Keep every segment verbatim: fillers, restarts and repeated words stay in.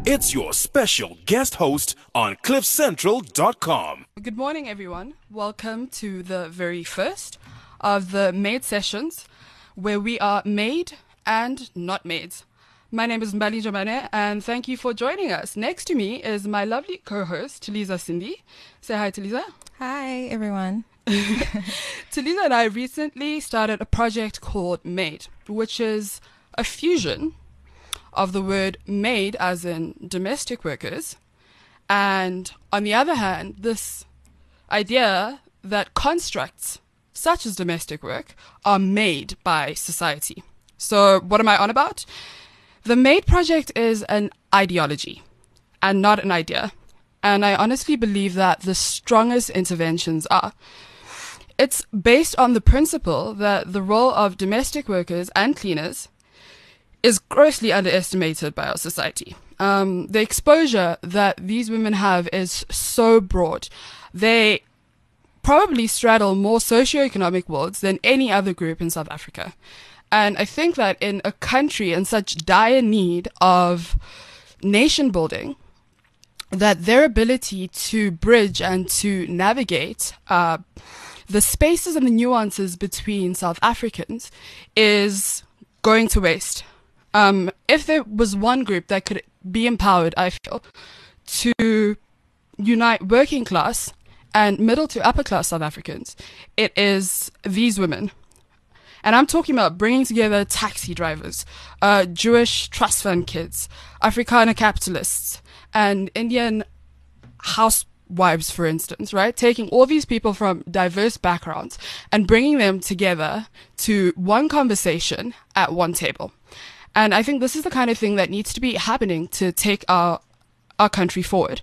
It's your special guest host on cliff central dot com. Good morning, everyone. Welcome to the very first of the Maid Sessions, where we are made and not maids. My name is Mbali Jomane, and thank you for joining us. Next to me is my lovely co-host, Taliza Cindy. Say hi, Taliza. Hi, everyone. Taliza and I recently started a project called Maid, which is a fusion of the word maid, as in domestic workers, and on the other hand, this idea that constructs such as domestic work are made by society. So what am I on about? The Maid Project is an ideology and not an idea. And I honestly believe that the strongest interventions are. It's based on the principle that the role of domestic workers and cleaners is grossly underestimated by our society. Um, the exposure that these women have is so broad. They probably straddle more socioeconomic worlds than any other group in South Africa. And I think that in a country in such dire need of nation building, that their ability to bridge and to navigate uh, the spaces and the nuances between South Africans is going to waste. Um, if there was one group that could be empowered, I feel, to unite working class and middle to upper class South Africans, it is these women. And I'm talking about bringing together taxi drivers, uh, Jewish trust fund kids, Afrikaner capitalists, and Indian housewives, for instance, right? Taking all these people from diverse backgrounds and bringing them together to one conversation at one table. And I think this is the kind of thing that needs to be happening to take our our country forward.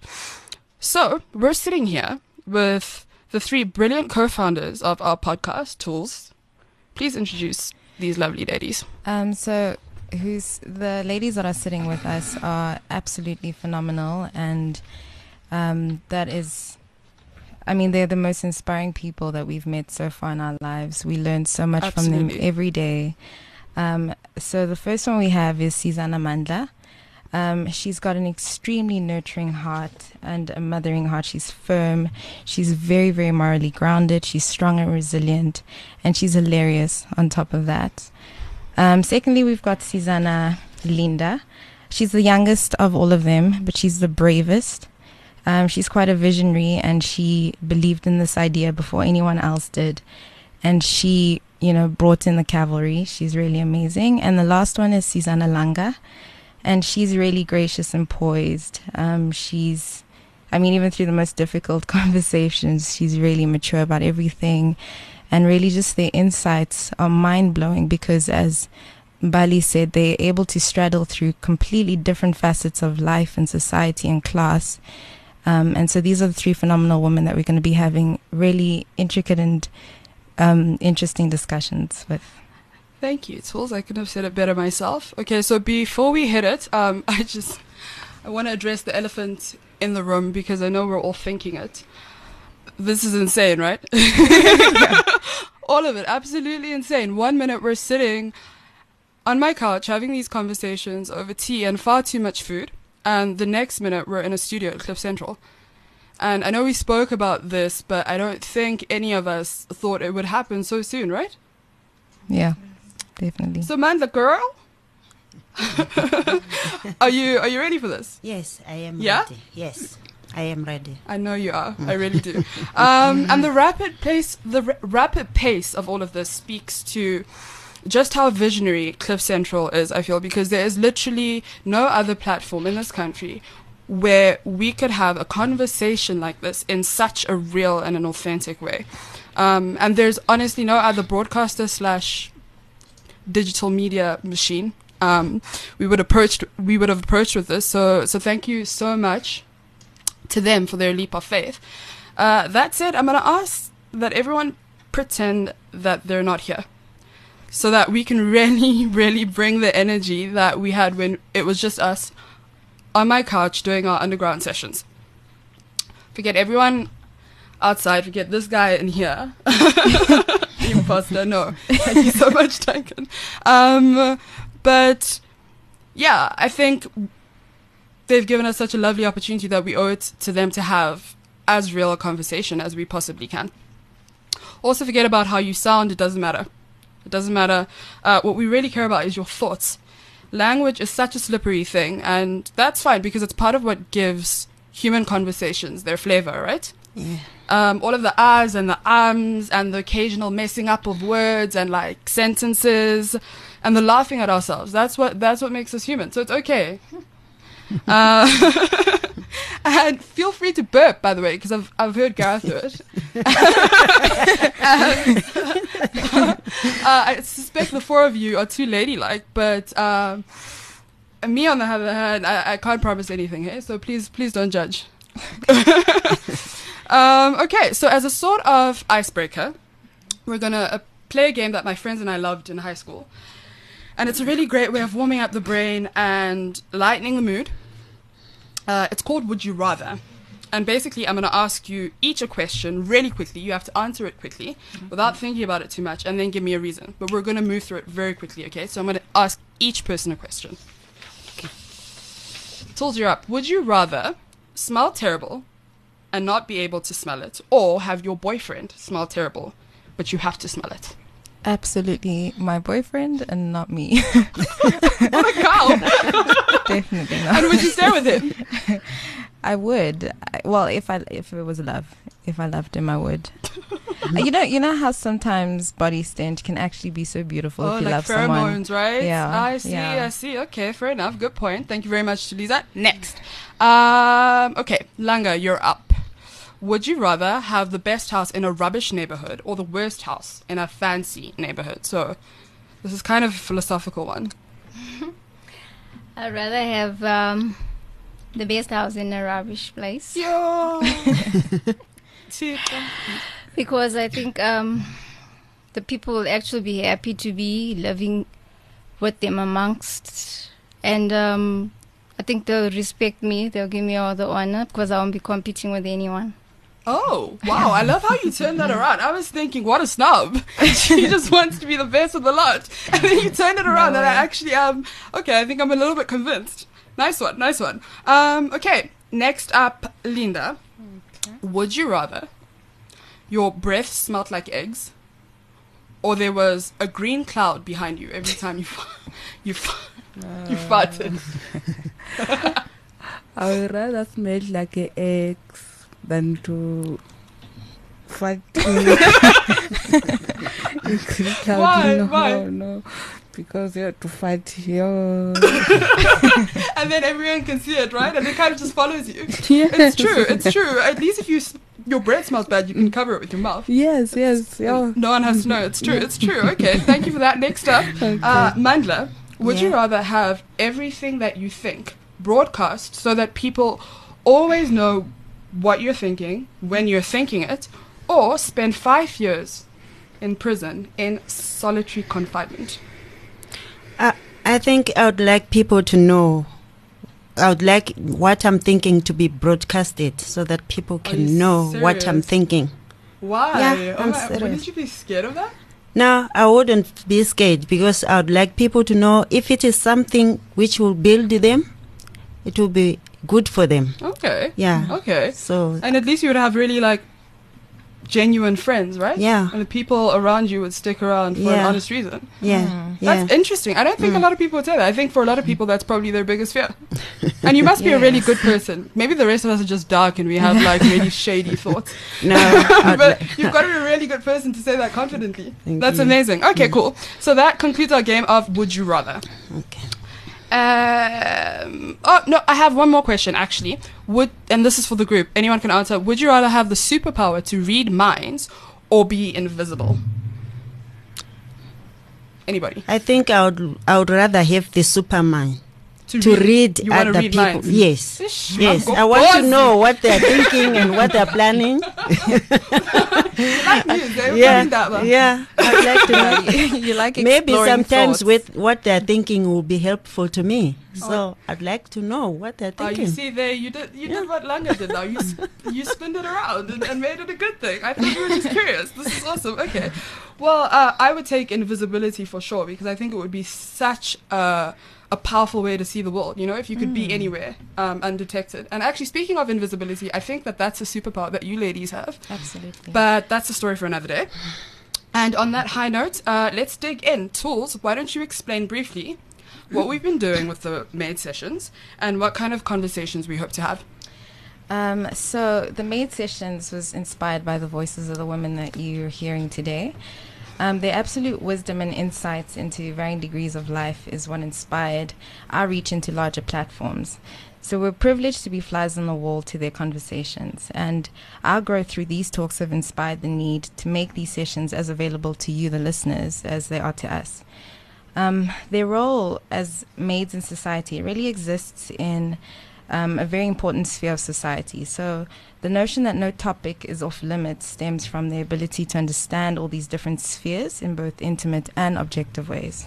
So we're sitting here with the three brilliant co-founders of our podcast, Tools. Please introduce these lovely ladies. Um, so, who's the ladies that are sitting with us are absolutely phenomenal, and um, that is, I mean, they're the most inspiring people that we've met so far in our lives. We learn so much Absolutely. from them every day. Um, so the first one we have is Sizana Mandla. Um, she's got an extremely nurturing heart and a mothering heart. She's firm. She's very, very morally grounded. She's strong and resilient, and she's hilarious on top of that. Um, secondly, we've got Sizana Linda. She's the youngest of all of them, but she's the bravest. Um, she's quite a visionary, and she believed in this idea before anyone else did. And she, you know, brought in the cavalry. She's really amazing. And the last one is Sizana Langa. And she's really gracious and poised. Um, she's, I mean, even through the most difficult conversations, she's really mature about everything. And really just their insights are mind-blowing because, as Bali said, they're able to straddle through completely different facets of life and society and class. Um, and so these are the three phenomenal women that we're going to be having really intricate and um, interesting discussions with. Thank you, Tools. I could have said it better myself. Okay, so before we hit it, um, I just I want to address the elephant in the room because I know we're all thinking it. This is insane, right? All of it, absolutely insane. One minute we're sitting on my couch having these conversations over tea and far too much food, and the next minute we're in a studio at Cliff Central. And I know we spoke about this, but I don't think any of us thought it would happen so soon, right? Yeah. Definitely. So, Mandla girl, are you are you ready for this? Yes, I am yeah? ready. Yes, I am ready. I know you are. I really do. Um, and the rapid pace, the r- rapid pace of all of this speaks to just how visionary Cliff Central is. I feel because there is literally no other platform in this country where we could have a conversation like this in such a real and an authentic way. Um, and there's honestly no other broadcaster slash digital media machine um, we would approached we would have approached with this. So so thank you so much to them for their leap of faith. Uh, that said, I'm going to ask that everyone pretend that they're not here, so that we can really, really bring the energy that we had when it was just us on my couch doing our underground sessions. Forget everyone outside, forget this guy in here. Imposter, no. Thank you so much, Duncan. Um, but yeah, I think they've given us such a lovely opportunity that we owe it to them to have as real a conversation as we possibly can. Also, forget about how you sound. It doesn't matter. It doesn't matter. Uh, what we really care about is your thoughts. Language is such a slippery thing, and that's fine because it's part of what gives human conversations their flavor, right? Yeah. Um, all of the ahs and the ums and the occasional messing up of words and like sentences and the laughing at ourselves. That's what that's what makes us human. So it's okay. Uh, and feel free to burp, by the way, because I've I've heard Gareth do it. and, uh, I suspect the four of you are too ladylike, but um, me on the other hand, I, I can't promise anything here. So please, please don't judge. um, okay, so as a sort of icebreaker, we're gonna uh, play a game that my friends and I loved in high school, and it's a really great way of warming up the brain and lightening the mood. Uh, it's called Would You Rather. And basically, I'm going to ask you each a question really quickly. You have to answer it quickly without thinking about it too much and then give me a reason. But we're going to move through it very quickly, okay? So I'm going to ask each person a question. Okay. Tools, you're up. Would you rather smell terrible and not be able to smell it, or have your boyfriend smell terrible, but you have to smell it? Absolutely my boyfriend and not me. What a cow! Definitely not. And would you stay with him? I would. I, well, if I if it was love, if I loved him, I would. you know, you know how sometimes body stench can actually be so beautiful oh, if you like love pheromones, someone. right? Yeah, I see, yeah. I see. Okay, fair enough. Good point. Thank you very much, Lisa. Next. Um, okay, Langa, you're up. Would you rather have the best house in a rubbish neighborhood or the worst house in a fancy neighborhood? So this is kind of a philosophical one. I'd rather have um, the best house in a rubbish place. Yo! Because I think um, the people will actually be happy to be living with them amongst. And um, I think they'll respect me. They'll give me all the honor because I won't be competing with anyone. Oh, wow. I love how you turned that around. I was thinking, what a snub. She just wants to be the best of the lot. And then you turned it around, No and I way. actually am, okay, I think I'm a little bit convinced. Nice one, nice one. Um, okay, next up, Linda. Okay. Would you rather your breath smelled like eggs, or there was a green cloud behind you every time you fa- you fa- you farted? I would rather smell like an eggs than to fight. Why? No, Why? no, because you have to fight here. And then everyone can see it, right? And it kind of just follows you. Yes. It's true. It's true. At least if you s- your breath smells bad, you can cover it with your mouth. Yes, yes, yeah. No one has to know. It's true. It's true. Okay. Thank you for that. Next up, uh, Mandla. Would you Yeah. rather have everything that you think broadcast so that people always know what you're thinking when you're thinking it, or spend five years in prison in solitary confinement? I, I think I would like people to know. I would like what I'm thinking to be broadcasted so that people Are can you know what I'm serious? thinking. Why? Yeah, Oh I'm my- serious. wouldn't you be scared of that? No, I wouldn't be scared because I would like people to know if it is something which will build them, it will be good for them. Okay. Yeah. Okay. So, And at least you would have really like genuine friends, right? Yeah. And the people around you would stick around for an Yeah. honest reason. yeah. Mm. yeah. That's interesting. I don't think a Mm. lot of people would say that. I think for a lot of people that's probably their biggest fear. And you must be a really Yes. good person. Maybe the rest of us are just dark and we have like really shady thoughts. No, I'd But li- you've got to be a really good person to say that confidently. Thank That's you. amazing. Okay, cool. So that concludes our game of Would You Rather. okay. Um, oh no, I have one more question actually. Would and this is for the group. Anyone can answer. Would you rather have the superpower to read minds or be invisible? Anybody? I think I would I would rather have the Superman to read You wanna other read people. minds? Yes. Ish, Yes, go I want to bossy. know what they're thinking and what they're planning. Like news, eh? Yeah, Reading that one. yeah. I'd like to know. you like Maybe exploring sometimes thoughts. with what they're thinking will be helpful to me. So I'd like to know what they're Oh, thinking. you see there, you did you Yeah. did what Langa did now. You s- you spinned it around and, and made it a good thing. I thought you were just curious. This is awesome. Okay, well, uh, I would take invisibility for sure because I think it would be such a a powerful way to see the world, you know, if you could be anywhere um, undetected. And actually, speaking of invisibility, I think that that's a superpower that you ladies have. Absolutely. But that's a story for another day. And on that high note, uh, let's dig in. Tools, why don't you explain briefly what we've been doing with the MAID sessions and what kind of conversations we hope to have? Um, so the MAID sessions was inspired by the voices of the women that you're hearing today. Um, their absolute wisdom and insights into varying degrees of life is what inspired our reach into larger platforms. So we're privileged to be flies on the wall to their conversations, and our growth through these talks have inspired the need to make these sessions as available to you, the listeners, as they are to us. Um, their role as maids in society really exists in Um, a very important sphere of society. So the notion that no topic is off limits stems from the ability to understand all these different spheres in both intimate and objective ways.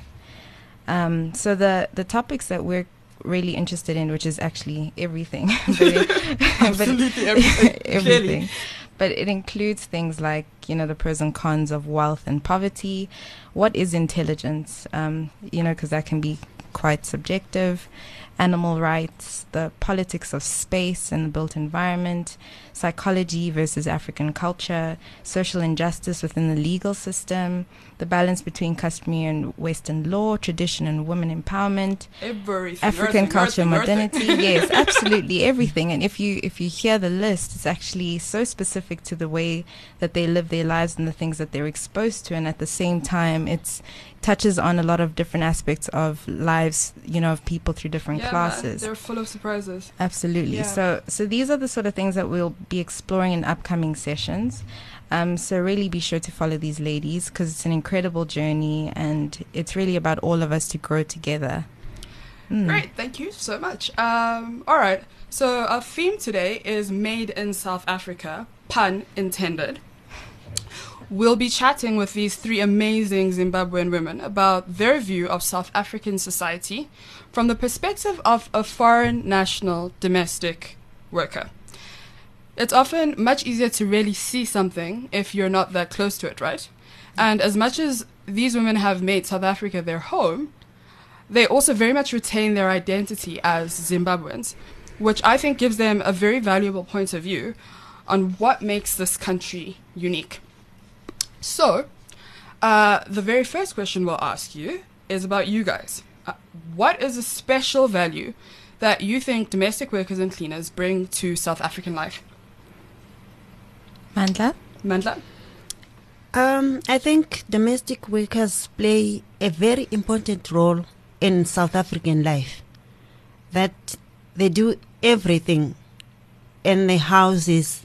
Um, so the, the topics that we're really interested in, which is actually everything. Absolutely everything. everything. But it includes things like, you know, the pros and cons of wealth and poverty. What is intelligence? Um, you know, because that can be quite subjective. Animal rights, the politics of space and the built environment, psychology versus African culture, social injustice within the legal system, the balance between customary and Western law, tradition and women empowerment, Everything. African Earthing, culture, earthing, modernity. earthing. Yes, absolutely everything. And if you if you hear the list, it's actually so specific to the way that they live their lives and the things that they're exposed to. And at the same time, it's touches on a lot of different aspects of lives, you know, of people through different Yeah, classes. man, they're full of surprises. Absolutely. Yeah. So so these are the sort of things that we'll be exploring in upcoming sessions. Um, so really be sure to follow these ladies because it's an incredible journey and it's really about all of us to grow together. Mm. Great, thank you so much. Um, all right, so our theme today is Made in South Africa, pun intended. We'll be chatting with these three amazing Zimbabwean women about their view of South African society from the perspective of a foreign national domestic worker. It's often much easier to really see something if you're not that close to it, right? And as much as these women have made South Africa their home, they also very much retain their identity as Zimbabweans, which I think gives them a very valuable point of view on what makes this country unique. So, uh, the very first question we'll ask you is about you guys. Uh, what is a special value that you think domestic workers and cleaners bring to South African life? Mandla? Mandla? Um, I think domestic workers play a very important role in South African life. That they do everything in the houses,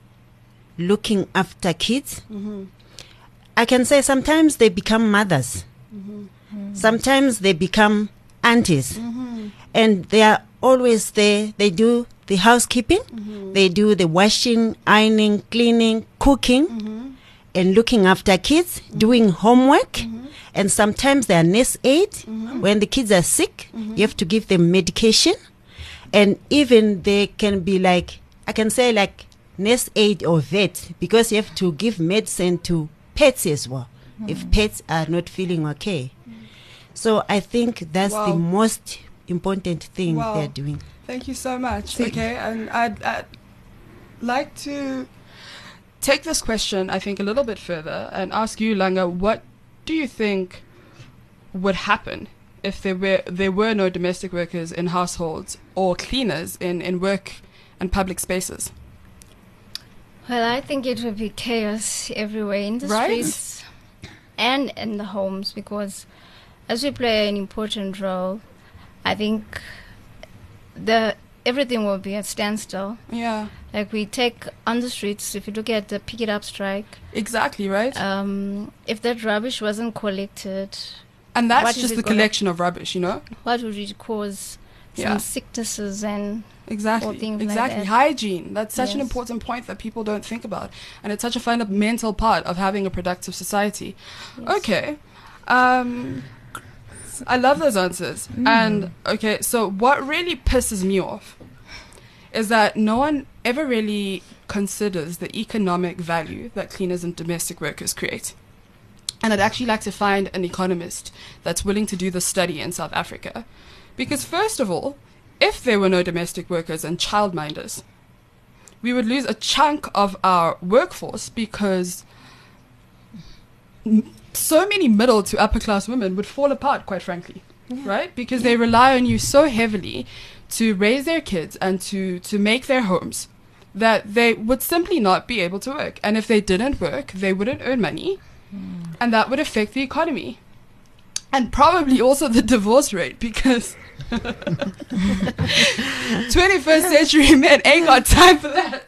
looking after kids. Mm-hmm. I can say sometimes they become mothers. Mm-hmm. Sometimes they become aunties. Mm-hmm. And they are always there. They do the housekeeping. Mm-hmm. They do the washing, ironing, cleaning, cooking, Mm-hmm. and looking after kids, doing homework. Mm-hmm. And sometimes they are nurse aid. Mm-hmm. When the kids are sick, Mm-hmm. you have to give them medication. And even they can be like, I can say like nurse aid or vet, because you have to give medicine to pets as well, Mm-hmm. if pets are not feeling okay. So I think that's Wow. the most important thing Wow. they're doing. Thank you so much. See- Okay, and I'd, I'd like to take this question, I think, a little bit further and ask you, Langa, what do you think would happen if there were there were no domestic workers in households or cleaners in, in work and public spaces? Well, I think it would be chaos everywhere in the Right? streets and in the homes because as we play an important role, I think the everything will be at standstill. Yeah, Like we take on the streets, if you look at the Pick It Up strike, exactly, right? um, if that rubbish wasn't collected, and that's what is just it the gonna- collection of rubbish, you know? what would it cause? Some Yeah. sicknesses and Exactly. things like Exactly. that. Hygiene. That's such an Yes. important point that people don't think about. And it's such a fundamental part of having a productive society. yes. Okay. Um, I love those answers. And, okay, so what really pisses me off is that no one ever really considers the economic value that cleaners and domestic workers create. And I'd actually like to find an economist that's willing to do the study in South Africa Because first of all, if there were no domestic workers and childminders, we would lose a chunk of our workforce because m- so many middle to upper class women would fall apart, quite frankly, right? Because they rely on you so heavily to raise their kids and to, to make their homes that they would simply not be able to work. And if they didn't work, they wouldn't earn money, and that would affect the economy. And probably also the divorce rate, because twenty-first century men ain't got time for that.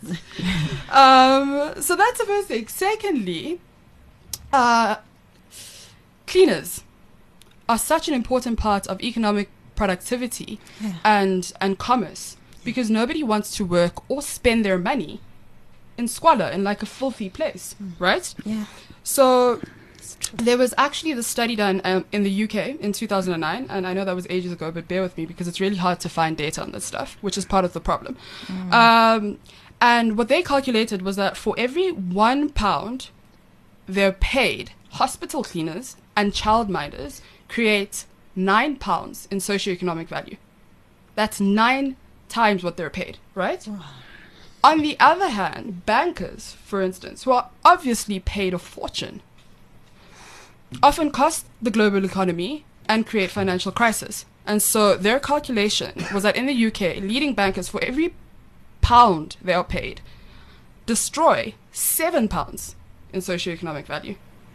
Um, so that's the first thing. Secondly, uh, cleaners are such an important part of economic productivity Yeah. and, and commerce, because nobody wants to work or spend their money in squalor, in like a filthy place, right? Yeah. So there was actually the study done um, in the U K in two thousand nine, and I know that was ages ago, but bear with me because it's really hard to find data on this stuff, which is part of the problem. Um, and what they calculated was that for every one pound they're paid, hospital cleaners and childminders create nine pounds in socioeconomic value. That's nine times what they're paid, right? On the other hand, bankers, for instance, who are obviously paid a fortune, often cost the global economy and create financial crisis. And so their calculation was that in the U K, leading bankers, for every pound they are paid, destroy seven pounds in socioeconomic value.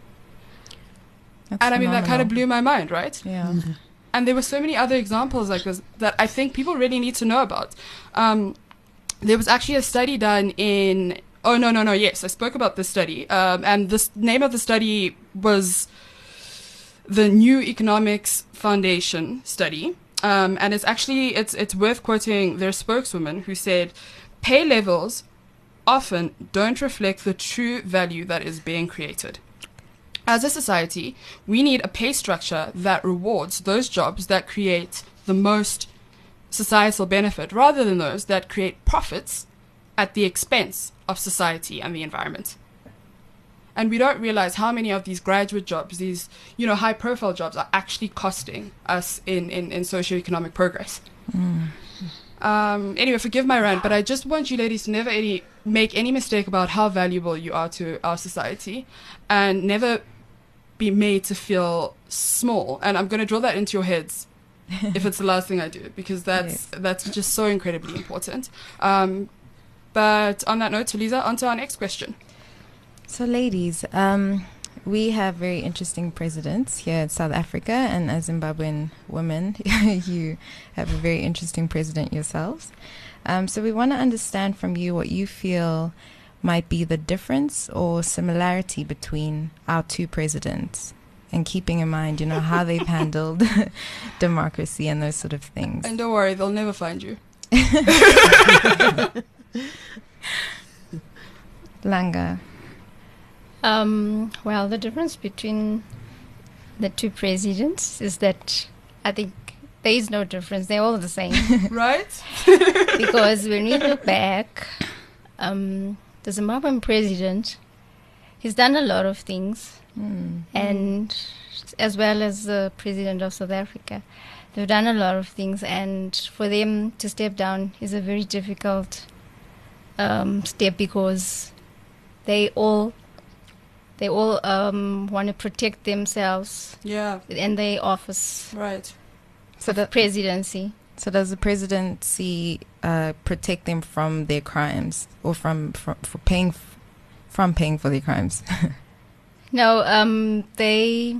That's And I mean, that kind of phenomenal. blew my mind, right? Yeah. And there were so many other examples like this that I think people really need to know about. Um, there was actually a study done in, oh, no, no, no, yes, I spoke about this study. Um, and the s- name of the study was the New Economics Foundation study. Um, and it's actually, it's, it's worth quoting their spokeswoman who said, pay levels often don't reflect the true value that is being created. As a society, we need a pay structure that rewards those jobs that create the most societal benefit rather than those that create profits at the expense of society and the environment. And we don't realize how many of these graduate jobs, these, you know, high profile jobs are actually costing us in, in, in socioeconomic progress. Um, anyway, forgive my rant, but I just want you ladies to never any, make any mistake about how valuable you are to our society, and never be made to feel small. And I'm going to draw that into your heads if it's the last thing I do, because that's Yes. that's just so incredibly important. Um, but on that note, Lisa, on to our next question. So, ladies, um, we have very interesting presidents here in South Africa, and as Zimbabwean women, you have a very interesting president yourselves. Um, so we want to understand from you what you feel might be the difference or similarity between our two presidents, and keeping in mind, you know, how they've handled democracy and those sort of things. And don't worry, they'll never find you. Langa. Um, well, the difference between the two presidents is that I think there is no difference. They're all the same. Right? Because when we look back, um, the Zimbabwean president, he's done a lot of things, Mm. and as well as the president of South Africa, they've done a lot of things, and for them to step down is a very difficult um, step, because they all they all um, want to protect themselves Yeah, in their office right. So of that presidency. So does the presidency uh, protect them from their crimes, or from, from for paying f- from paying for their crimes? No, um, they,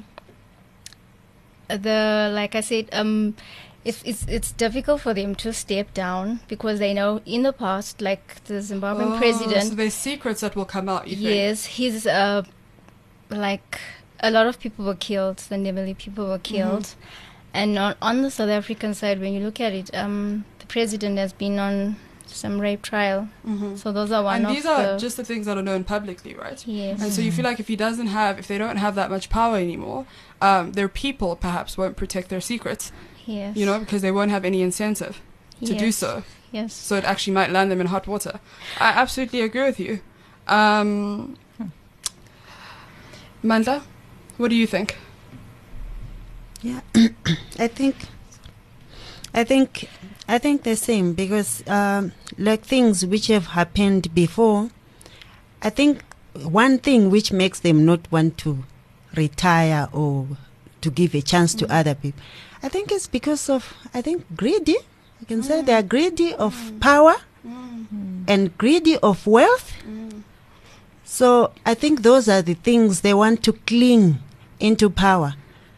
the like I said, um, it's it's it's difficult for them to step down, because they know in the past, like the Zimbabwean Oh, president, so there's secrets that will come out, you think? yes, he's uh, like a lot of people were killed. The Ndebele people were killed, and on on the South African side, when you look at it, um, the president has been on some rape trial. Mhm. So those are one And of these are the just the things that are known publicly, right? yes. And so you feel like if he doesn't have, if they don't have that much power anymore, um, their people perhaps won't protect their secrets, Yes. you know, because they won't have any incentive to do Yes. so. Yes. So it actually might land them in hot water. I absolutely agree with you. Um, Mandla, what do you think? Yeah, I think I think I think the same, because um, like things which have happened before, I think one thing which makes them not want to retire or to give a chance to other people, I think it's because of, I think, greedy. I can say they are greedy of power and greedy of wealth. So I think those are the things they want to cling into power.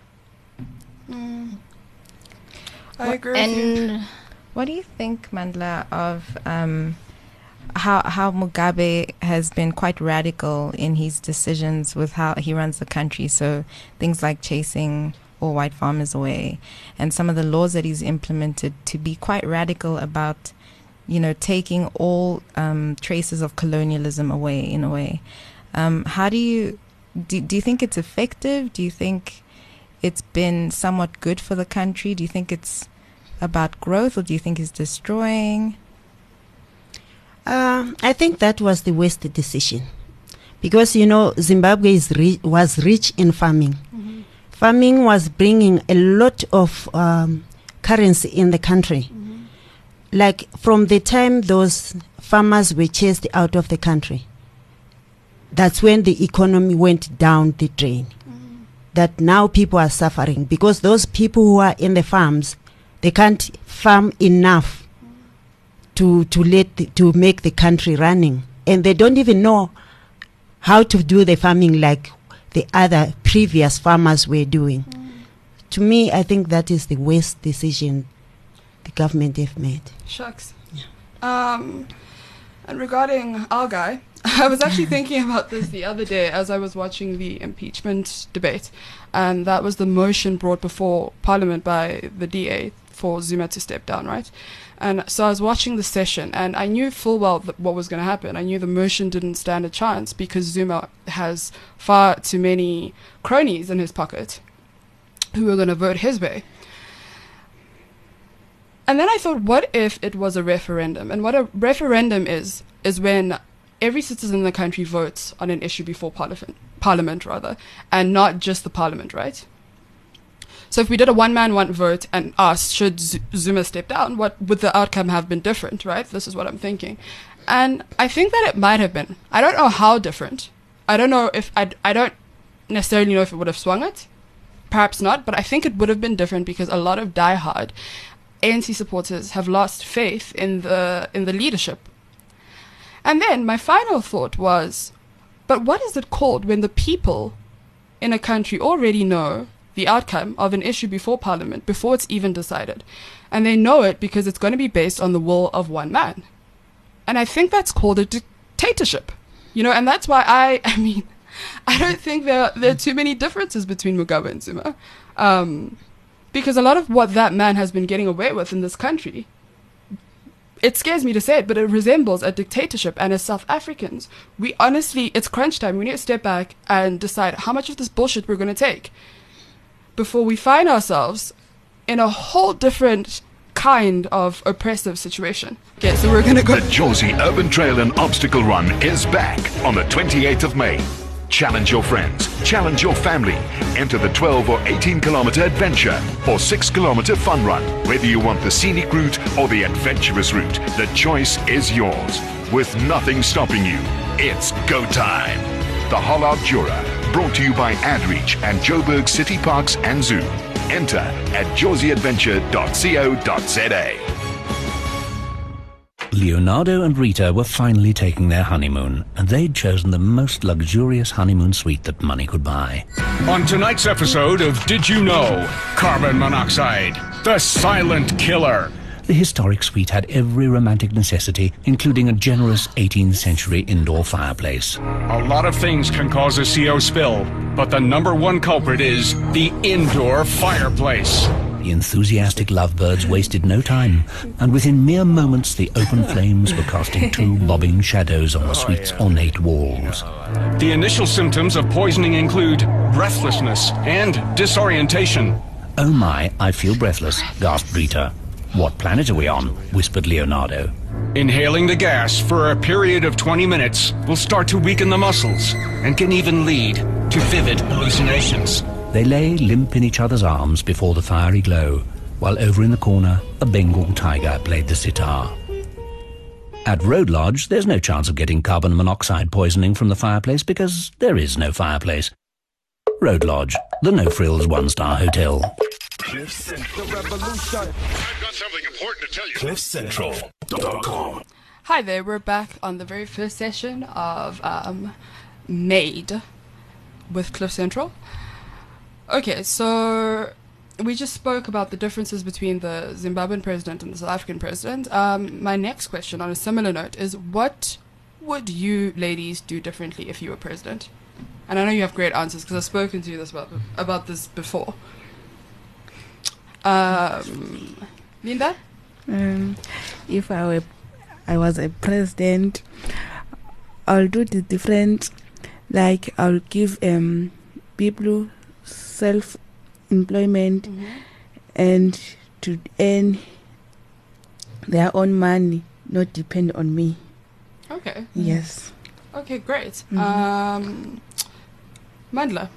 I agree with And you. What do you think, Mandla, of um, how how Mugabe has been quite radical in his decisions with how he runs the country? So things like chasing all white farmers away, and some of the laws that he's implemented to be quite radical about, you know, taking all um, traces of colonialism away in a way. Um, how do you do? Do you think it's effective? Do you think it's been somewhat good for the country? Do you think it's about growth, or do you think it's destroying? Uh, I think that was the worst decision, because, you know, Zimbabwe is ri- was rich in farming. Mm-hmm. Farming was bringing a lot of um, currency in the country. Mm-hmm. Like from the time those farmers were chased out of the country, that's when the economy went down the drain. Mm-hmm. That now people are suffering because those people who are in the farms, they can't farm enough to to let the, to make the country running, and they don't even know how to do the farming like the other previous farmers were doing. Mm. To me, I think that is the worst decision the government have made. Shucks. Yeah. Um, and regarding our guy, I was actually thinking about this the other day as I was watching the impeachment debate, and that was the motion brought before Parliament by the D A for Zuma to step down, right? And so I was watching the session, and I knew full well th- what was going to happen. I knew the motion didn't stand a chance because Zuma has far too many cronies in his pocket who were going to vote his way. And then I thought, what if it was a referendum? And what a referendum is, is when every citizen in the country votes on an issue before parliament, parliament rather, and not just the parliament, right? So if we did a one-man, one-vote and asked, should Z- Zuma step down, what would the outcome have been different, right? This is what I'm thinking. And I think that it might have been. I don't know how different. I don't know if, I I don't necessarily know if it would have swung it. Perhaps not, but I think it would have been different because a lot of diehard A N C supporters have lost faith in the in the leadership. And then my final thought was, but what is it called when the people in a country already know the outcome of an issue before Parliament, before it's even decided? And they know it because it's going to be based on the will of one man. And I think that's called a dictatorship. You know, and that's why I, I mean, I don't think there, there are too many differences between Mugabe and Zuma. Um, because a lot of what that man has been getting away with in this country, it scares me to say it, but it resembles a dictatorship. And as South Africans, we honestly, it's crunch time. We need to step back and decide how much of this bullshit we're going to take before we find ourselves in a whole different kind of oppressive situation. Okay, so we're going to go... The Jozi Urban Trail and Obstacle Run is back on the twenty-eighth of May. Challenge your friends, challenge your family. Enter the twelve or eighteen kilometer adventure or six kilometer fun run. Whether you want the scenic route or the adventurous route, the choice is yours. With nothing stopping you, it's go time. The Hollard Jura, brought to you by AdReach and Joburg City Parks and Zoo. Enter at jozi adventure dot co dot za. Leonardo and Rita were finally taking their honeymoon, and they'd chosen the most luxurious honeymoon suite that money could buy. On tonight's episode of Did You Know? Carbon monoxide, the silent killer. The historic suite had every romantic necessity, including a generous eighteenth century indoor fireplace. A lot of things can cause a C O spill, but the number one culprit is the indoor fireplace. The enthusiastic lovebirds wasted no time, and within mere moments the open flames were casting two bobbing shadows on the suite's ornate walls. The initial symptoms of poisoning include breathlessness and disorientation. Oh my, I feel breathless, gasped Rita. What planet are we on? Whispered Leonardo. Inhaling the gas for a period of twenty minutes will start to weaken the muscles and can even lead to vivid hallucinations. They lay limp in each other's arms before the fiery glow. while over in the corner, a Bengal tiger played the sitar. At Road Lodge, there's no chance of getting carbon monoxide poisoning from the fireplace because there is no fireplace. Road Lodge, the no-frills one-star hotel. Cliff Central. The revolution. I've got something important to tell you. cliff central dot com. Hi there, we're back on the very first session of um, Made with Cliff Central. Okay, so we just spoke about the differences between the Zimbabwean president and the South African president. Um, my next question on a similar note is, what would you ladies do differently if you were president? And I know you have great answers because I've spoken to you this about, about this before. Um, Linda? Um, if I were, I was a president, I'll do the different. Like I'll give um people self-employment Mm-hmm. and to earn their own money, not depend on me. Okay. Yes. Okay, great. Mhm. Um, Mandla?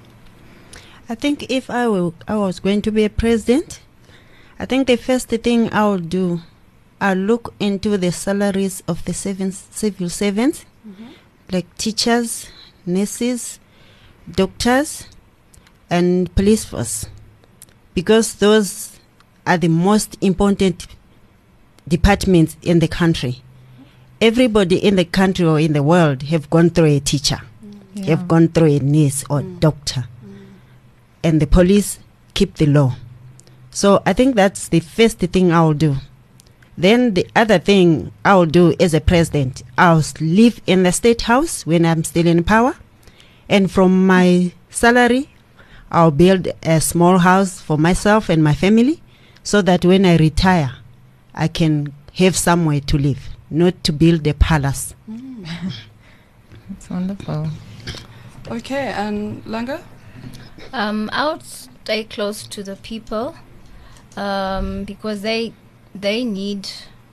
I think if I were, I was going to be a president, I think the first thing I will do, I'll look into the salaries of the civil civil servants, Mm-hmm. like teachers, nurses, doctors, and police force, because those are the most important departments in the country. Everybody in the country or in the world have gone through a teacher, Yeah. have gone through a nurse or Mm. doctor, and the police keep the law. So I think that's the first thing I will do. Then the other thing I will do as a president, I'll live in the state house when I'm still in power, and from my salary, I'll build a small house for myself and my family, so that when I retire, I can have somewhere to live, not to build a palace. It's wonderful. Okay, and Langa? Um, I would stay close to the people um, because they they need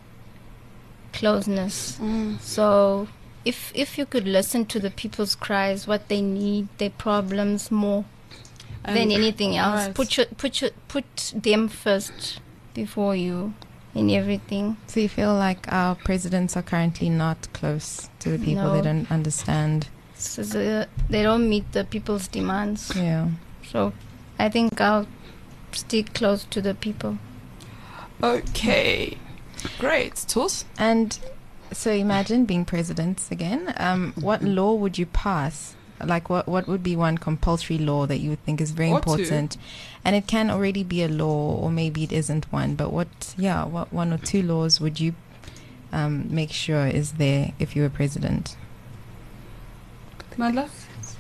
closeness. Mm. So if if you could listen to the people's cries, what they need, their problems more than And- anything else, right. put your, put your, put them first before you in everything. So you feel like our presidents are currently not close to the people? They No. don't understand. So the, they don't meet the people's demands. Yeah. So I think I'll stick close to the people. Okay, great. Tools? And so imagine being president again. Um, what law would you pass? Like what, what would be one compulsory law that you would think is very Or two. important? And it can already be a law, or maybe it isn't one. But what, yeah, what one or two laws would you um, make sure is there if you were president? Mandla?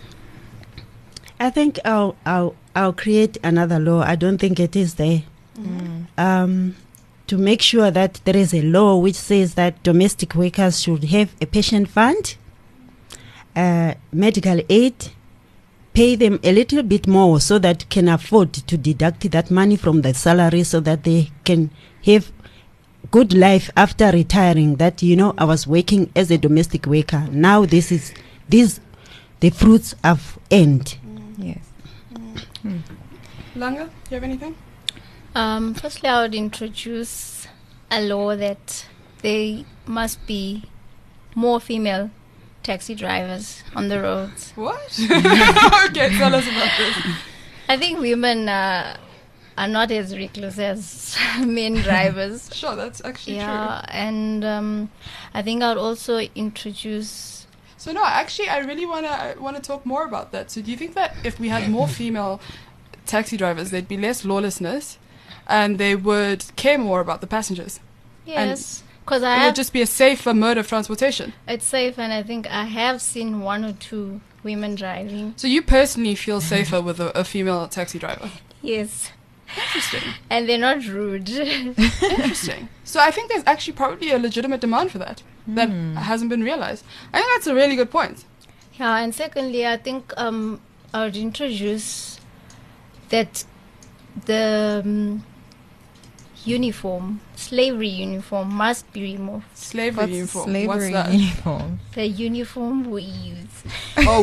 I think I'll, I'll, I'll create another law. I don't think it is there. Mm. Um, to make sure that there is a law which says that domestic workers should have a pension fund, uh, medical aid, pay them a little bit more so that can afford to deduct that money from the salary so that they can have good life after retiring. That, you know, I was working as a domestic worker. Now this is, these, the fruits have end. Yes. Langa, do you have anything? Um, firstly, I would introduce a law that there must be more female taxi drivers on the roads. What? Okay, tell us about this. I think women uh, are not as reckless as men drivers. Sure, that's actually Yeah, and um, I think I would also introduce. true. So no, actually, I really wanna I wanna talk more about that. So do you think that if we had more female taxi drivers, there'd be less lawlessness, and they would care more about the passengers? Yes, because I It have, would just be a safer mode of transportation. it's safe, and I think I have seen one or two women driving. So you personally feel safer with a, a female taxi driver? Yes, Interesting. and they're not rude. Interesting. So I think there's actually probably a legitimate demand for that that hasn't been realized. I think that's a really good point. Yeah, and secondly, I think um, I would introduce that the um, uniform, slavery uniform, must be removed. Slavery What's uniform. slavery What's that? uniform? The uniform we use. Oh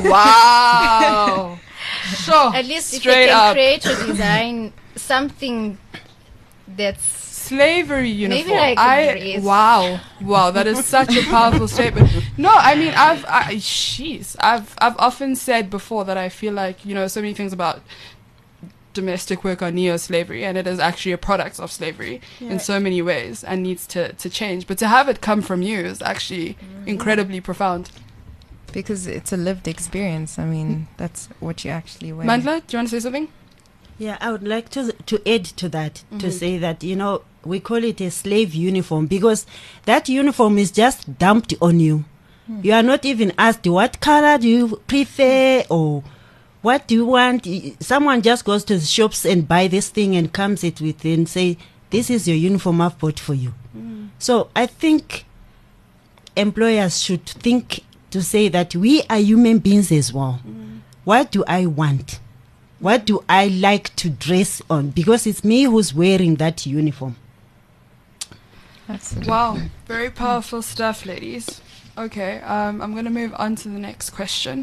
wow! Sure. At least if Straight they can up. create or design something that's Slavery uniform. like a I dress. wow, wow, that is such a powerful statement. No, I mean, I've, I, jeez, I've, I've often said before that I feel like you know so many things about domestic work are neo-slavery, and it is actually a product of slavery Yeah. in so many ways and needs to to change. But to have it come from you is actually incredibly profound. Because it's a lived experience. I mean, that's what you actually wear. Mandla, do you want to say something? Yeah, I would like to to add to that, to Mhm. say that, you know, we call it a slave uniform because that uniform is just dumped on you. You are not even asked what color do you prefer or what do you want. Y- Someone just goes to the shops and buy this thing and comes it with and say, this is your uniform I've bought for you. So I think employers should think to say that we are human beings as well. What do I want? What do I like to dress on? Because it's me who's wearing that uniform. Absolutely. Wow, very powerful stuff, ladies. Okay, um, I'm going to move on to the next question.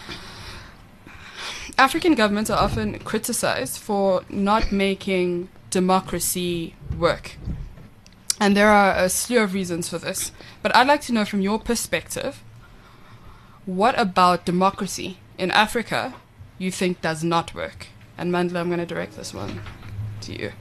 African governments are often criticized for not making democracy work. And there are a slew of reasons for this. But I'd like to know from your perspective, what about democracy in Africa you think does not work? And Mandla, I'm going to direct this one to you.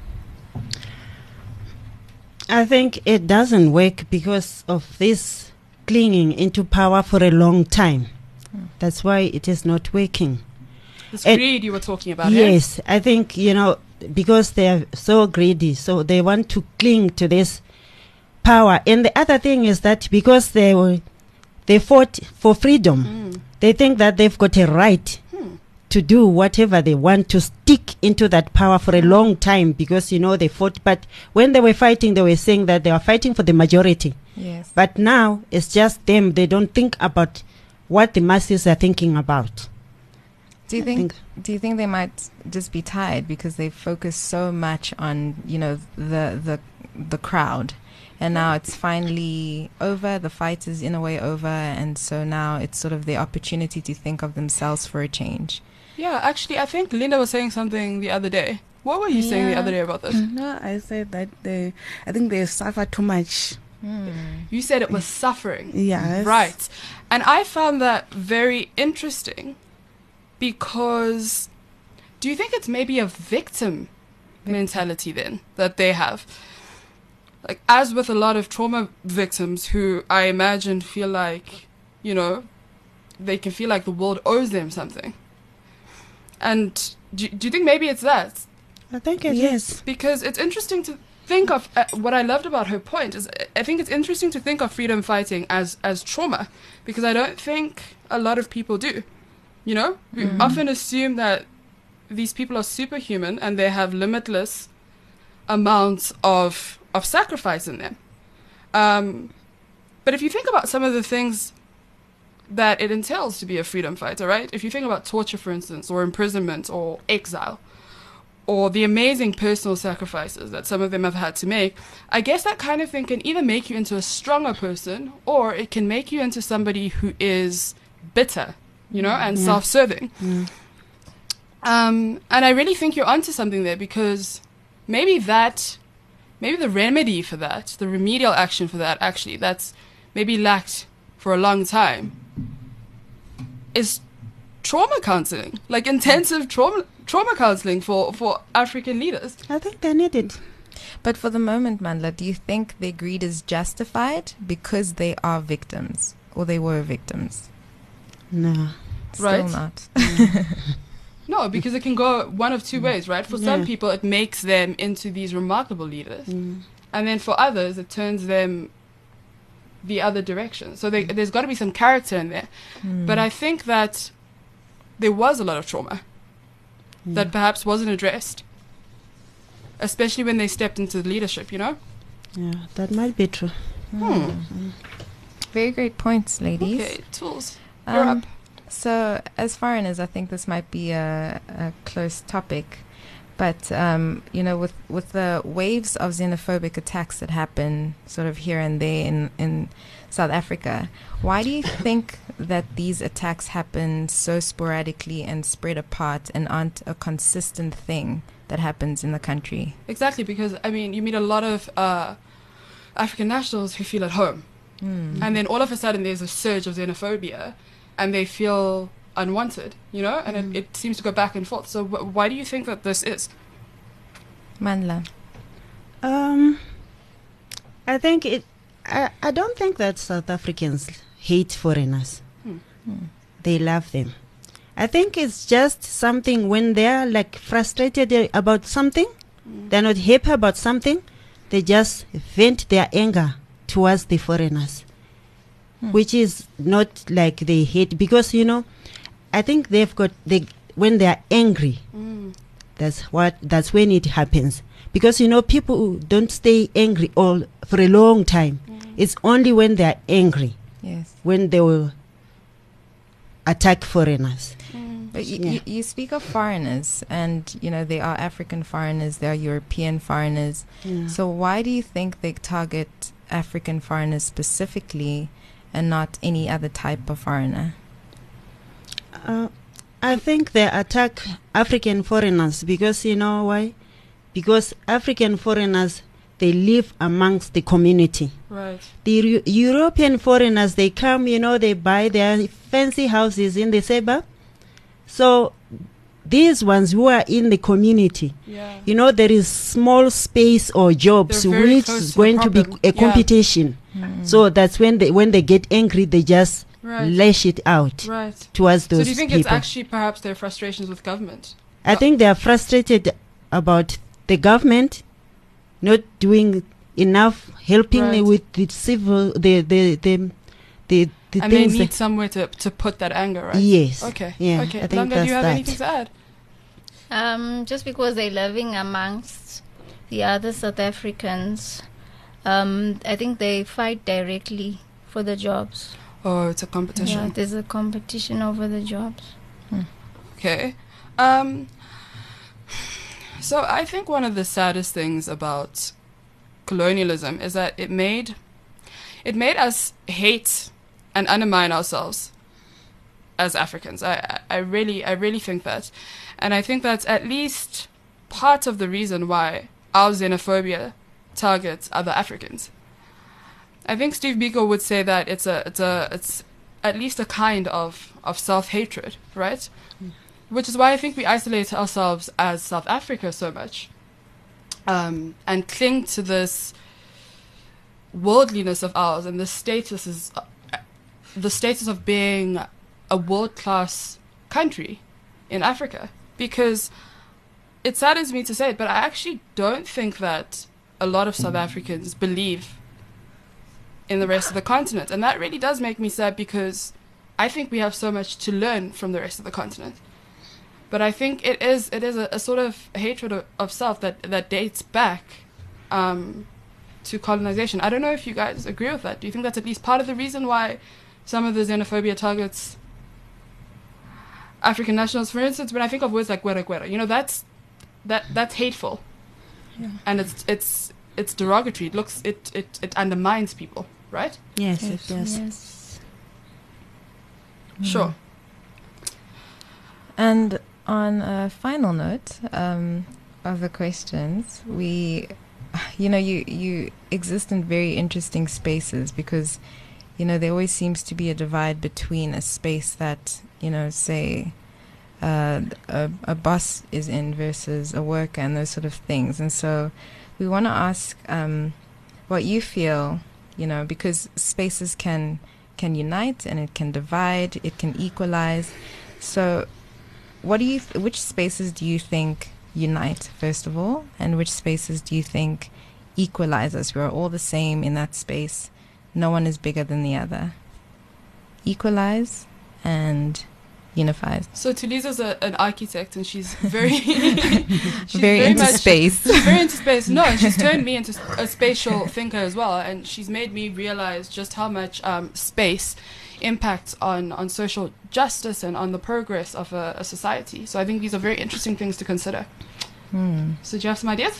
I think it doesn't work because of this clinging into power for a long time. That's why it is not working. This It- greed you were talking about, eh? Yes, I think, you know, because they are so greedy, so they want to cling to this power. And the other thing is that because they were, they fought for freedom, Mm. they think that they've got a right Hmm. to do whatever they want, to stick into that power for a long time because, you know, they fought. But when they were fighting, they were saying that they were fighting for the majority. Yes. But now it's just them. They don't think about what the masses are thinking about. Do you I think, think- do you think they might just be tired because they focus so much on, you know, the the the crowd, and now it's finally over, the fight is in a way over, and so now it's sort of the opportunity to think of themselves for a change. Yeah, actually, I think Linda was saying something the other day. What were you saying the Yeah. other day about this? No, I said that they, I think they suffer too much. You said it was suffering. Yes. Right. And I found that very interesting because do you think it's maybe a victim mentality then that they have? Like, as with a lot of trauma victims who I imagine feel like, you know, they can feel like the world owes them something. And do, do you think maybe it's that? I think it is. Yes. Because it's interesting to think of uh, what I loved about her point is uh, I think it's interesting to think of freedom fighting as as trauma, because I don't think a lot of people do. You know, we Mhm. often assume that these people are superhuman and they have limitless amounts of of sacrifice in them. Um, but if you think about some of the things that it entails to be a freedom fighter, right? If you think about torture, for instance, or imprisonment, or exile, or the amazing personal sacrifices that some of them have had to make, I guess that kind of thing can either make you into a stronger person, or it can make you into somebody who is bitter, you know, and Yeah. self-serving. Mm. Um, and I really think you're onto something there, because maybe that, maybe the remedy for that, the remedial action for that, actually, that's maybe lacked for a long time, is trauma counseling, like intensive trauma trauma counseling for, for African leaders. I think they need it. But for the moment, Mandla, do you think their greed is justified because they are victims, or they were victims? No. Still Right. not. No, because it can go one of two ways, right? For some Yeah. people, it makes them into these remarkable leaders. Mm. And then for others, it turns them the other direction. So they, there's got to be some character in there. But I think that there was a lot of trauma that perhaps wasn't addressed, especially when they stepped into leadership, you know? Yeah, that might be true. Hmm. Very great points, ladies. Okay, tools. You're Um, up. So, as foreigners, I think this might be a, a close topic, But um, you know, with with the waves of xenophobic attacks that happen sort of here and there in in South Africa, why do you think that these attacks happen so sporadically and spread apart and aren't a consistent thing that happens in the country? Exactly, because I mean, you meet a lot of uh, African nationals who feel at home, Mm. and then all of a sudden there's a surge of xenophobia, and they feel unwanted, you know, and Mm. it, it seems to go back and forth. So wh- why do you think that this is? Mandla. Um, I think it. I, I don't think that South Africans hate foreigners. Hmm. Hmm. They love them. I think it's just something when they're like frustrated uh, about something, Mm. they're not happy about something, they just vent their anger towards the foreigners, Hmm. which is not like they hate, because you know, I think they've got they when they're angry. Mm. That's what. That's when it happens. Because you know, people don't stay angry all for a long time. Mm. It's only when they're angry Yes. when they will attack foreigners. Mm. But you, Yeah. you, you speak of foreigners, and you know there are African foreigners, there are European foreigners. Yeah. So why do you think they target African foreigners specifically, and not any other type of foreigner? Uh, I think they attack African foreigners because you know why? Because African foreigners, they live amongst the community. Right. The Euro- European foreigners, they come, you know, they buy their fancy houses in the suburb. So these ones who are in the community, Yeah. you know, there is small space or jobs They're very which close is to the going to be problem. a Yeah. competition. So that's when they when they get angry, they just Right. lash it out Right. towards So those do you think people. it's actually perhaps their frustrations with government? I think they are frustrated about the government not doing enough, helping Right. with the civil, the the the the, the And they things. need that- somewhere to, to put that anger, right? Yes. Okay. Yeah, Okay. I think Langa, do that's you have that. anything to add? Um, just because they're living amongst the other South Africans, um, I think they fight directly for the jobs. Oh, it's a Yeah, competition. there's a competition over the jobs. Okay. Um, so I think one of the saddest things about colonialism is that it made it made us hate and undermine ourselves as Africans. I, I I really I really think that. And I think that's at least part of the reason why our xenophobia targets other Africans. I think Steve Biko would say that it's a it's a it's at least a kind of, of self-hatred, right? Which is why I think we isolate ourselves as South Africa so much, um, and cling to this worldliness of ours and the status is uh, the status of being a world-class country in Africa. Because it saddens me to say it, but I actually don't think that a lot of South Africans believe in the rest of the continent. And that really does make me sad, because I think we have so much to learn from the rest of the continent. But I think it is it is a, a sort of hatred of, of self that, that dates back um, to colonization. I don't know if you guys agree with that. Do you think that's at least part of the reason why some of the xenophobia targets African nationals? For instance, when I think of words like "guerra guerra," you know, that's that that's hateful, Yeah. and it's it's it's derogatory. It looks it it, it undermines people, right? Yes, it does. Yes. Sure. And on a final note um, of the questions, we, you know, you, you exist in very interesting spaces because, you know, there always seems to be a divide between a space that, you know, say uh, a, a boss is in versus a worker and those sort of things. And so we want to ask um, what you feel, you know, because spaces can can unite and it can divide, it can equalize. So what do you th- which spaces do you think unite, first of all, and which spaces do you think equalize us? We're all the same in that space. No one is bigger than the other. Equalize and unifies. So Tulisa's a, an architect, and she's very she's Very into much- space. She's very into space. No, and she's turned me into s- a spatial thinker as well, and she's made me realize just how much um, space impacts on, on social justice and on the progress of a, a society. So I think these are very interesting things to consider. Hmm. So do you have some ideas?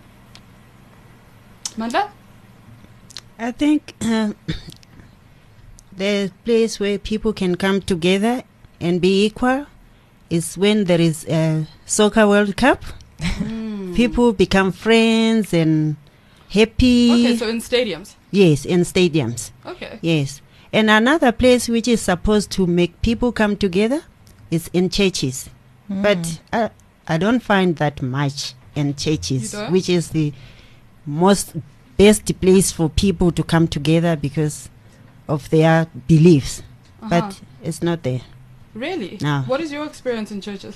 Mandla? I think uh, the place where people can come together and be equal is when there is a soccer World Cup. Mm. People become friends and happy. Okay, so in stadiums. Yes, in stadiums. Okay. Yes. And another place which is supposed to make people come together is in churches. Hmm. But I, I don't find that much in churches, You don't? which is the most best place for people to come together because of their beliefs. Uh-huh. But it's not there. Really? No. What is your experience in churches?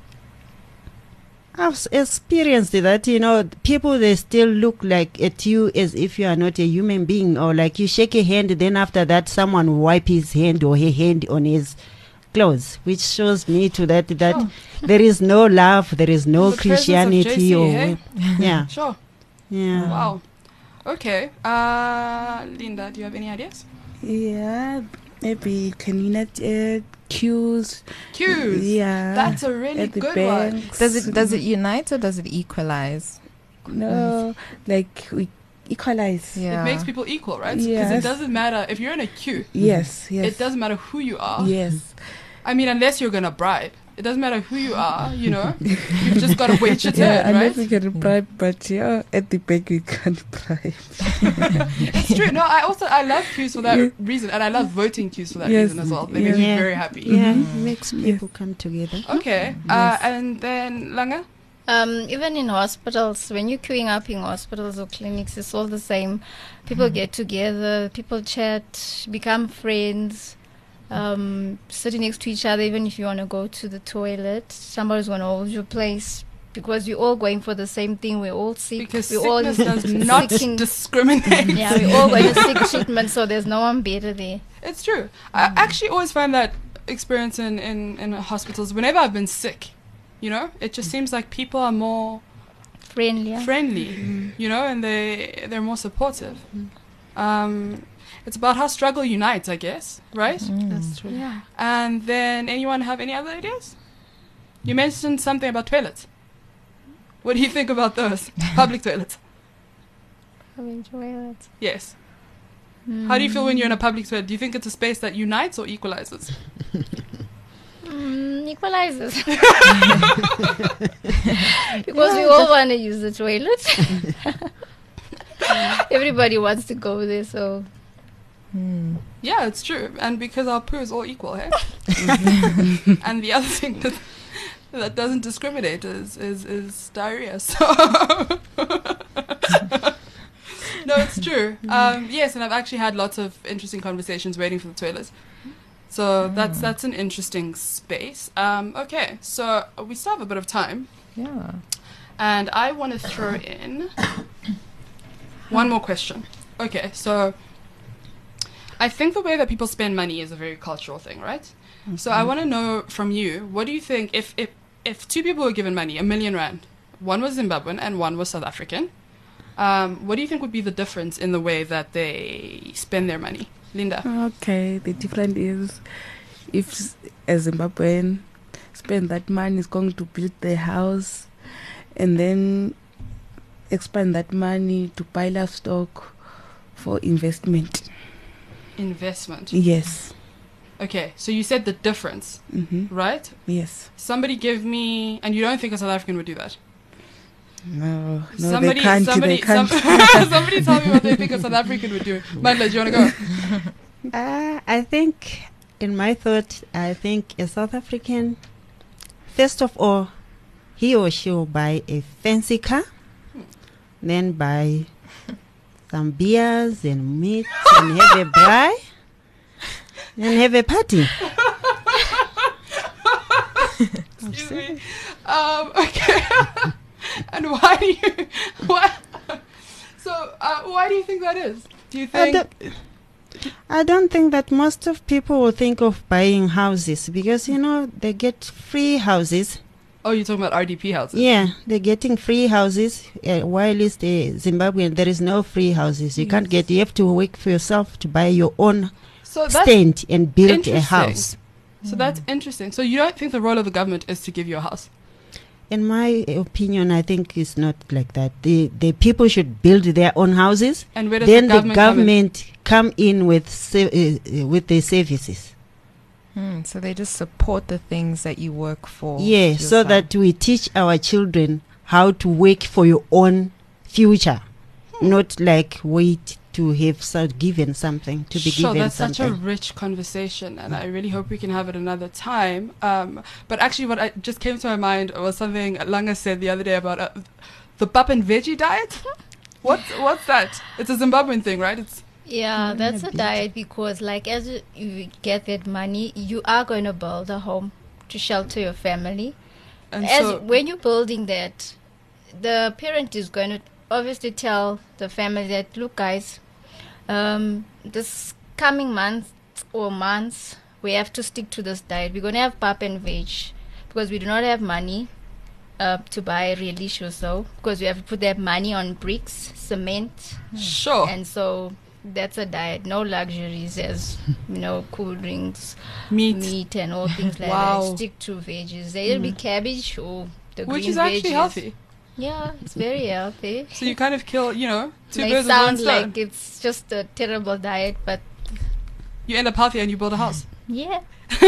I've s- experienced that, you know, people, they still look like at you as if you are not a human being, or like you shake a hand, then after that someone wipe his hand or her hand on his clothes, which shows me to that that Sure. there is no love, there is no The presence of Christianity J C, or hey? yeah, Sure. yeah. Wow. Okay. Uh, Linda, do you have any ideas? Yeah, maybe community uh, queues. Cues. Yeah. That's a really at the good one. banks. Does it does it unite or does it equalize? No, like we equalize. Yeah. It makes people equal, right? Because Yes. it doesn't matter if you're in a queue. Yes, yes. It doesn't matter who you are. Yes. I mean, unless you're gonna bribe. It doesn't matter who you are. You know, you've just got to wait your Yeah, turn, unless right? we can bribe, but yeah, at the bank we can't bribe. It's true. No, I also I love queues for that Yeah. reason, and I love voting queues for that Yes. reason as well. They make me Yeah. very happy. Yeah, it makes people come together. Okay. Uh, and then Langa. Um, even in hospitals, when you're queuing up in hospitals or clinics, it's all the same. People get together, people chat, become friends, um, sitting next to each other, even if you want to go to the toilet. Somebody's going to hold your place because we're all going for the same thing. We're all sick. Because we're all sickness does not seeking- discriminate. Yeah, we're all going to seek treatment, so there's no one better there. It's true. I actually always find that experience in, in, in hospitals. Whenever I've been sick, you know, it just seems like people are more Friendly. friendly, you know, and they they're more supportive. Um, it's about how struggle unites, I guess, right? That's true. Yeah. And then, anyone have any other ideas? You mentioned something about toilets. What do you think about those public toilets? Public toilets. Yes. How do you feel when you're in a public toilet? Do you think it's a space that unites or equalizes? Mm, equalizes. Because we all want to use the toilet. Everybody wants to go there, so Hmm. Yeah, it's true. And because our poo is all equal, hey? And the other thing that, that doesn't discriminate is, is, is diarrhea. So no, it's true. Um, yes, and I've actually had lots of interesting conversations waiting for the toilet. So that's that's an interesting space. Um, okay, so we still have a bit of time. Yeah. And I want to throw in one more question. Okay, so I think the way that people spend money is a very cultural thing, right? So I want to know from you, what do you think if, if, if two people were given money, a million rand, one was Zimbabwean and one was South African, um, what do you think would be the difference in the way that they spend their money? Linda? Okay, the difference is if s- a Zimbabwean spend that money, is going to build their house and then expand that money to buy livestock for investment. Investment. Yes. Okay, so you said the difference, Mm-hmm. right? Yes. Somebody give me, and you don't think a South African would do that? No, no, somebody, they can't. somebody, they can't. some- somebody tell me what they think a South African would do. Mandla, do you want to go? Uh, I think, in my thought, I think a South African, first of all, he or she will buy a fancy car, then buy some beers and meat and have a braai and have a party. Excuse me. Um, okay. And why do you? Why? So, uh, why do you think that is? Do you I think? don't, I don't think that most of people will think of buying houses because, you know, they get free houses. Oh, you're talking about R D P houses. Yeah, they're getting free houses. Uh, while it's the Zimbabwean, there is no free houses. You can't get. You have to work for yourself to buy your own So that's stand and build a interesting. house. So that's interesting. So you don't think the role of the government is to give you a house? In my opinion, I think it's not like that. The the people should build their own houses. And where does then the government, the government come in, come in with sa- uh, with the services. Hmm, so they just support the things that you work for. Yeah, so yourself. that we teach our children how to work for your own future, Hmm. not like wait to have so given something to be Sure, given that's something. such a rich conversation, and I really hope we can have it another time. Um, but actually, what I just came to my mind was something Langa said the other day about uh, the pap and veggie diet. What's what's that? It's a Zimbabwean thing, right? It's Yeah, that's a diet because, like, as you, you get that money, you are going to build a home to shelter your family. and As so when you're building that, the parent is going to obviously tell the family that, look, guys, um, this coming month or months, we have to stick to this diet. We're going to have pap and veg because we do not have money uh, to buy relish or so, because we have to put that money on bricks, cement, sure. and so that's a diet. No luxuries, as you know, cool drinks, Meat. meat, and all things like Wow. that. Stick to veggies. There'll be cabbage or the Which green is actually veggies. healthy. Yeah, it's very healthy. So you kind of kill, you know, two May birds with one sound stone. like it's just a terrible diet, but You end up healthy and you build a house. yeah.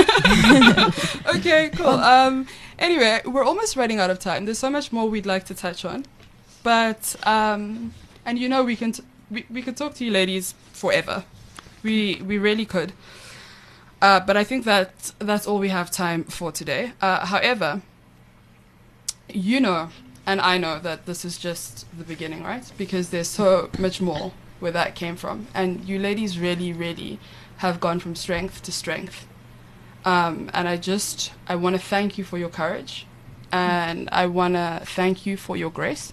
Okay, cool. Um, anyway, we're almost running out of time. There's so much more we'd like to touch on, but um, and you know we can t- we we could talk to you ladies forever. We we really could. Uh, but I think that that's all we have time for today. Uh, however, you know, and I know that this is just the beginning, right? Because there's so much more where that came from, and you ladies really, really have gone from strength to strength. Um, and I just, I want to thank you for your courage, and I want to thank you for your grace.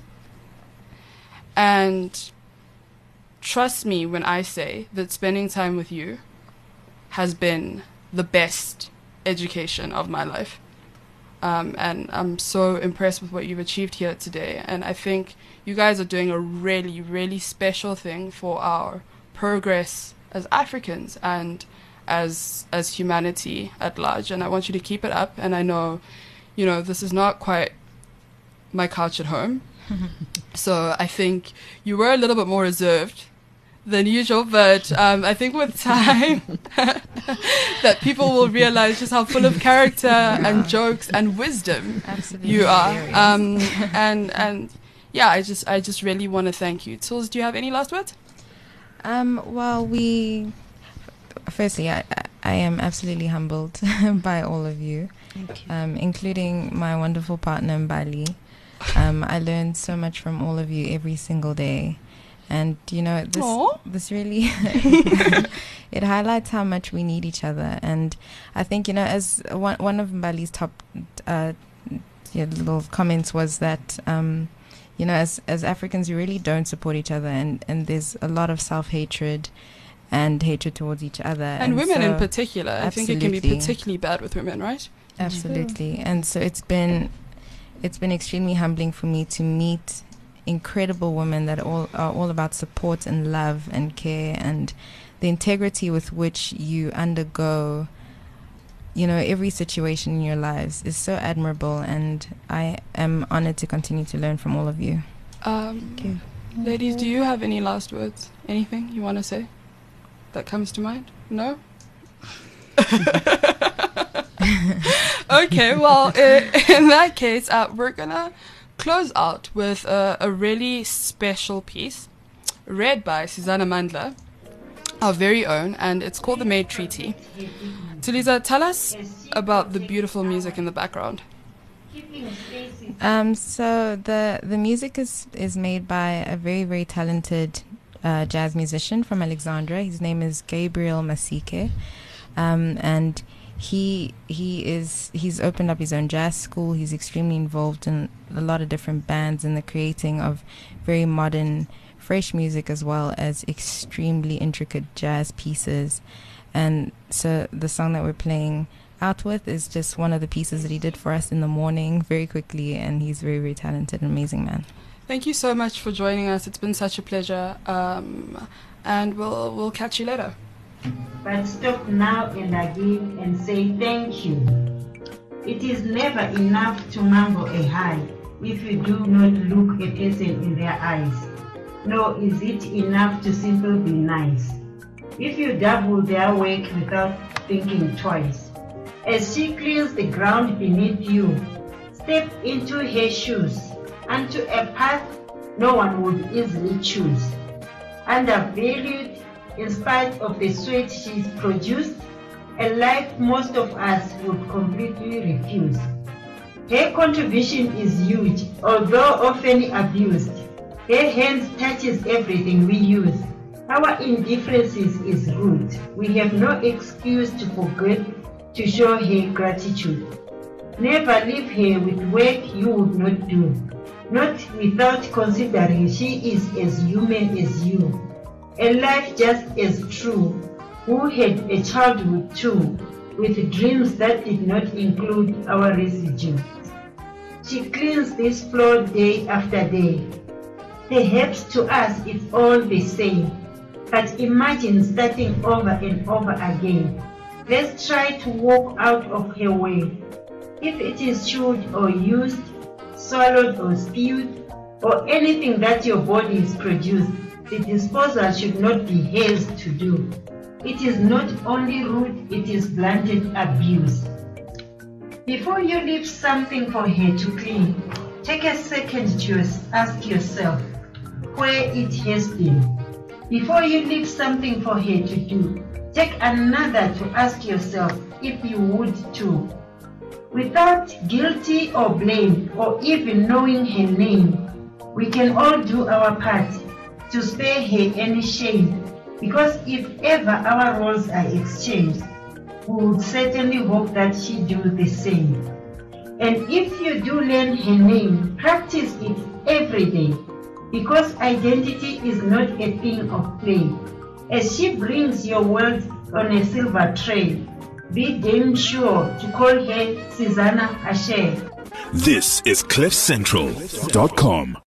And trust me when I say that spending time with you has been the best education of my life. Um, and I'm so impressed with what you've achieved here today. And I think you guys are doing a really, really special thing for our progress as Africans and as as humanity at large. And I want you to keep it up. And I know, you know, this is not quite my couch at home. So I think you were a little bit more reserved than usual, but um, I think with time that people will realize just how full of character and jokes and wisdom Absolutely you are. hilarious. Um, and and yeah, I just I just really want to thank you. Tools, do you have any last words? Um, well, we. Firstly, I, I am absolutely humbled by all of you, um, including my wonderful partner Mbali. Um, I learned so much from all of you every single day, and you know this. Aw. This really it highlights how much we need each other. And I think, you know, as one one of Mbali's top uh, yeah, little comments was that. Um, You know, as as Africans, we really don't support each other, and, and there's a lot of self-hatred and hatred towards each other. And, women in so- particular. I think it can be Absolutely. particularly bad with women, right? Absolutely. And so it's been it's been extremely humbling for me to meet incredible women that all are all about support and love and care, and the integrity with which you undergo, you know, every situation in your lives is so admirable, and I am honored to continue to learn from all of you. Um, you. Ladies, do you have any last words? Anything you want to say that comes to mind? No? Okay, well, i- in that case, uh, we're going to close out with a, a really special piece read by Susanna Mandla, our very own, and it's called The Maid Treaty. Tuliza, tell us about the beautiful music in the background. Um, so the the music is is made by a very very talented uh, jazz musician from Alexandria. His name is Gabriel Masike, um, and he he is he's opened up his own jazz school. He's extremely involved in a lot of different bands and the creating of very modern, fresh music, as well as extremely intricate jazz pieces. And so the song that we're playing out with is just one of the pieces that he did for us in the morning very quickly, and he's very, very talented and amazing man. Thank you so much for joining us. It's been such a pleasure. Um, and we'll we'll catch you later. But stop now and again and say thank you. It is never enough to mumble a hi if you do not look a person in their eyes. Nor is it enough to simply be nice if you double their work without thinking twice. As she cleans the ground beneath you, step into her shoes, and to a path no one would easily choose. Undervalued in spite of the sweat she's produced, a life most of us would completely refuse. Her contribution is huge, although often abused. Her hands touches everything we use. Our indifferences is rude. We have no excuse to forget to show her gratitude. Never leave her with work you would not do, not without considering she is as human as you. A life just as true, who had a childhood too, with dreams that did not include our residue. She cleans this floor day after day. Perhaps to us it's all the same, but imagine starting over and over again. Let's try to walk out of her way. If it is chewed or used, swallowed or spewed, or anything that your body is produced, the disposal should not be hers to do. It is not only rude, it is blunted abuse. Before you leave something for her to clean, take a second to ask yourself where it has been. Before you leave something for her to do, take another to ask yourself if you would too. Without guilty or blame or even knowing her name, we can all do our part to spare her any shame, because if ever our roles are exchanged, we would certainly hope that she do the same. And if you do learn her name, practice it every day, because identity is not a thing of play. As she brings your world on a silver tray, be damn sure to call her Susanna Asher. This is cliff central dot com.